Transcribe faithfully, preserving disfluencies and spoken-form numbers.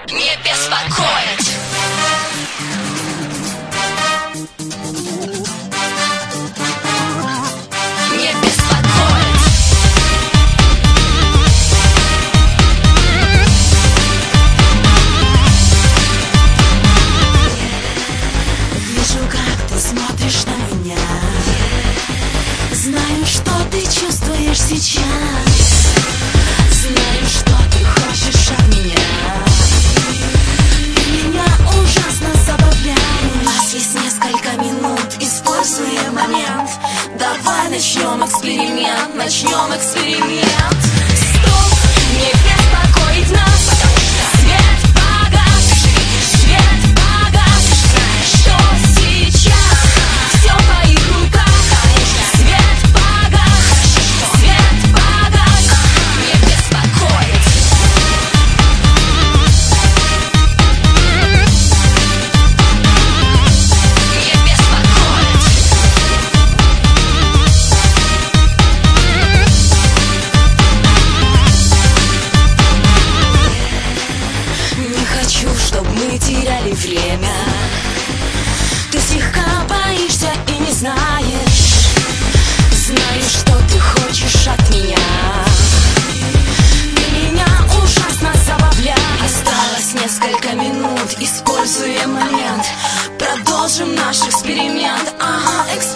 не беспокоит. Не беспокоит. Вижу, как ты смотришь на меня. Знаю, что ты чувствуешь сейчас. Знаю, что ты хочешь от меня. Ты меня ужасно забавляешь. У нас есть несколько минут, используя момент. Давай начнем эксперимент, начнем эксперимент. Стоп, не беспокоить нас, потому что свет погас, свет погас. Что сейчас? Все в твоих руках. Свет погас, свет погас. Не беспокоить. Не беспокоить. Не хочу, чтобы мы теряли время. Ты слегка боишься и не знаешь. Знаю, что ты хочешь от меня. Ты меня ужасно забавляешь. Осталось несколько минут, используя момент. Продолжим наш эксперимент. Ага, эксперимент.